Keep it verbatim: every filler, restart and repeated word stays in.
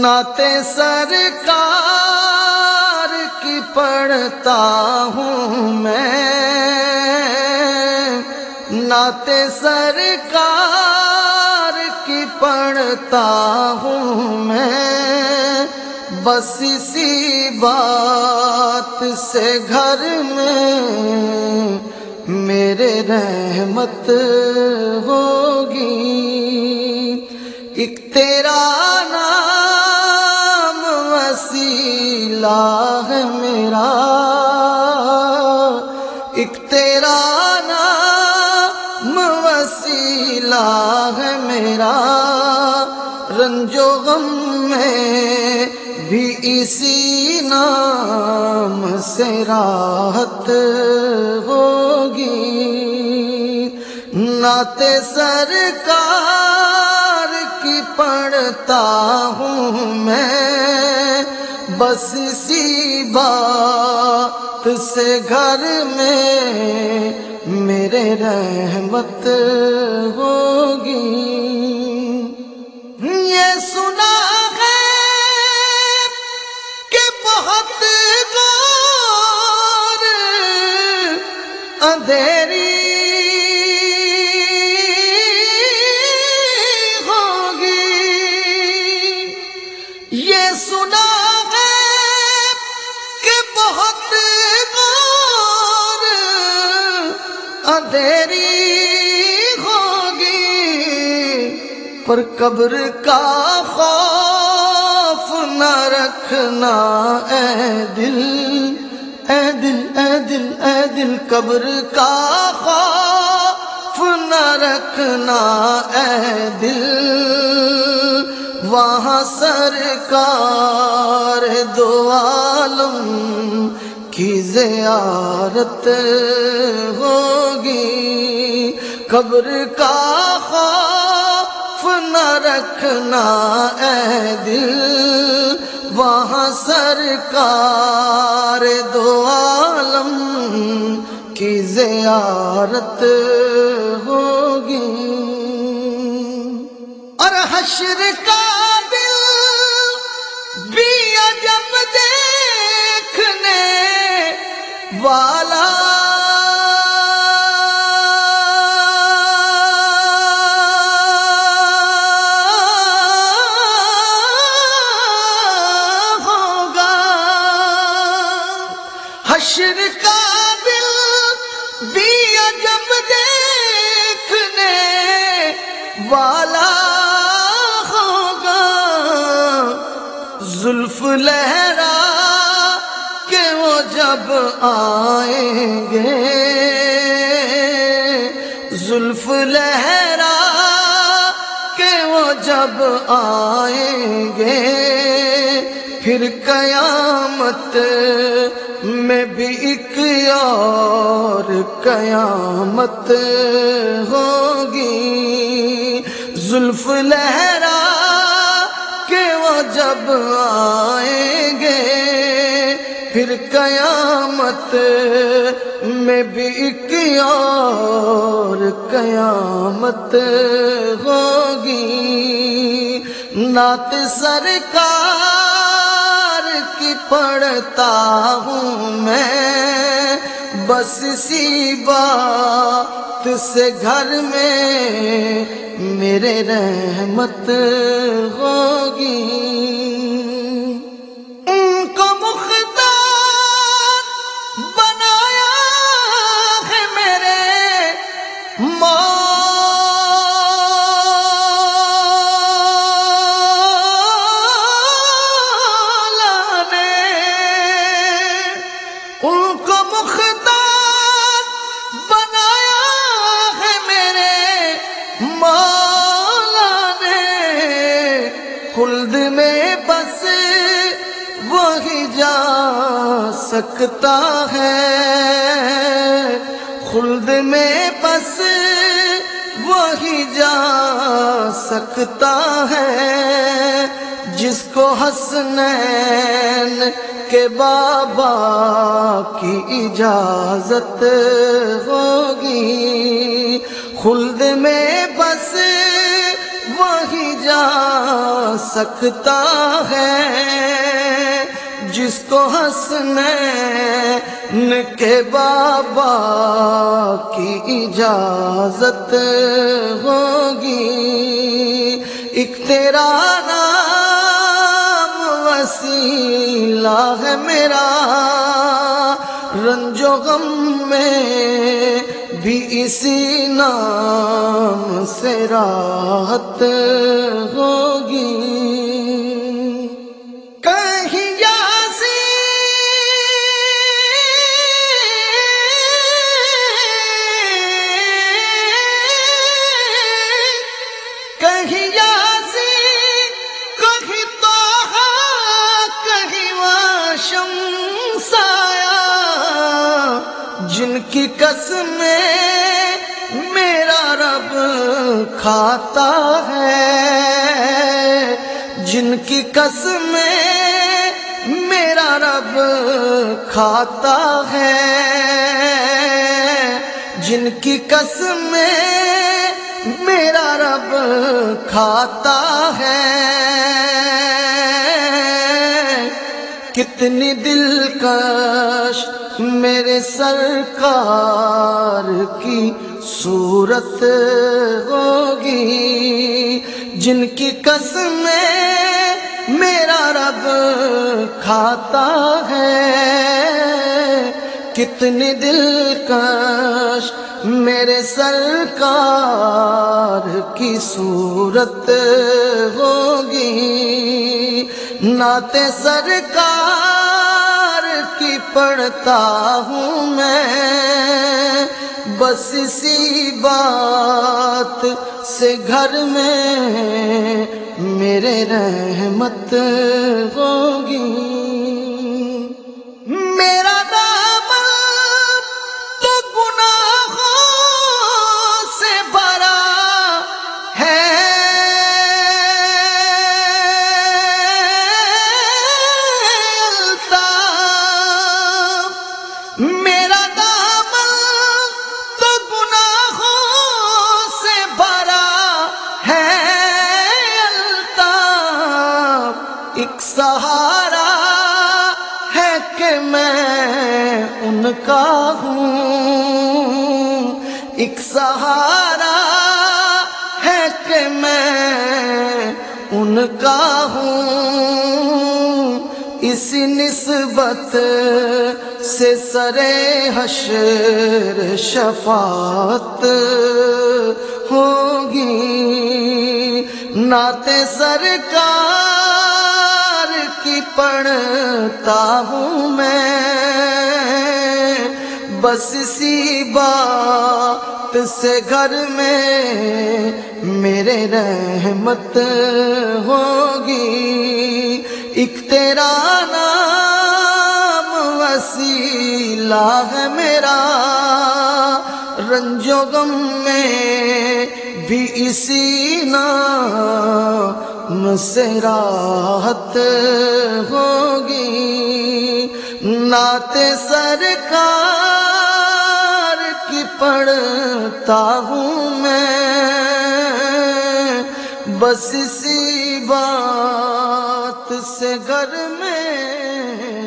نعت سرکار کی پڑھتا ہوں میں، نعت سرکار کی پڑھتا ہوں میں، بس اسی بات سے گھر میں میرے رحمت ہوگی۔ ایک تیرا نام وسیلہ ہے میرا، ایک تیرا نام وسیلہ ہے میرا، رنج و غم میں بھی اسی نام سے راحت ہوگی۔ نعت سرکار کی پڑھتا ہوں میں، بس اسی بات سے گھر میں میرے رحمت ہوگی۔ یہ سنا ہے کہ بہت غور اندھیری یہ سنا ہے کہ بہت غور اندھیری ہوگی، پر قبر کا خوف نہ رکھنا اے دل، اے دل اے دل اے دل، قبر کا خوف نہ رکھنا اے دل، وہاں سرکار دو عالم کی زیارت ہوگی۔ قبر کا خوف نہ رکھنا اے دل، وہاں سرکار دو عالم کی زیارت ہوگی۔ اور حشر کا دل بھی عجب دیکھنے والا، ہوگا حشر کا دل بھی عجب دیکھنے والا، زلف لہرا کہ وہ جب آئیں گے، زلف لہرا کہ وہ جب آئیں گے، پھر قیامت میں بھی ایک اور قیامت ہوگی۔ زلف لہرا کہ وہ جب آئیں گے، پھر قیامت میں بھی ایک اور قیامت ہوگی۔ نعت سرکار کی پڑھتا ہوں میں، بس اسی بات سے گھر میں میرے رحمت ہوگی۔ ان کو مختار بنایا ہے میرے مولا نے، ان کو مختار بنایا ہے میرے مولا نے، خلد میں بس وہی جا سکتا ہے، خلد میں بس وہی جا سکتا ہے، جس کو حسنین کے بابا کی اجازت ہوگی، خلد میں بس وہی جا سکتا ہے جس کو حسنین کے بابا کی اجازت ہوگی. ایک تیرا نام وسیلہ ہے میرا، رنج و غم میں بھی اسی نام سے راحت ہوگی. کہیں یاسین کہیں یاسین کہیں طٰہٰ کہیں واشمس آیا، جن کی قسمیں میرا رب کھاتا ہے، جن کی قسمیں میرا رب کھاتا ہے، جن کی قسمیں میرا رب کھاتا ہے. کتنی دلکش میرے سرکار کی صورت ہوگی، جن کی قسمیں میرا رب کھاتا ہے. کتنی دلکش میرے سرکار کی صورت ہوگی. نعت سرکار کی پڑھتا ہوں میں، بس اسی بات سے گھر میں میرے رحمت ہوگی. میرا دامن تو گناہوں سے بھرا ہے، الطاف میرا دامن تو گناہوں سے بھرا ہے، الطاف ایک سہارا ہے کہ میں ان کا ہوں، ایک سہارا ہے کہ میں ان کا ہوں. اسی نسبت سے سرے حشر شفاعت ہوگی. نعت سرکار کی پڑھتا ہوں میں، بس اسی بات سے گھر میں میرے رحمت ہوگی. ایک تیرا نام وسیلہ ہے میرا، رنج و غم میں بھی اسی نام سے راحت ہوگی. نعت سرکار کی پڑھتا ہوں میں، بس اسی بات سے گھر میں